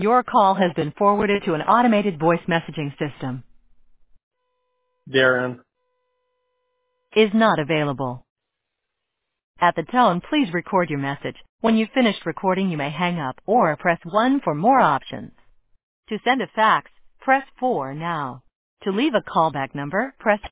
Your call has been forwarded to an automated voice messaging system. Darren. Is not available. At the tone, please record your message. When you've finished recording, you may hang up or press 1 for more options. To send a fax, press 4 now. To leave a callback number, press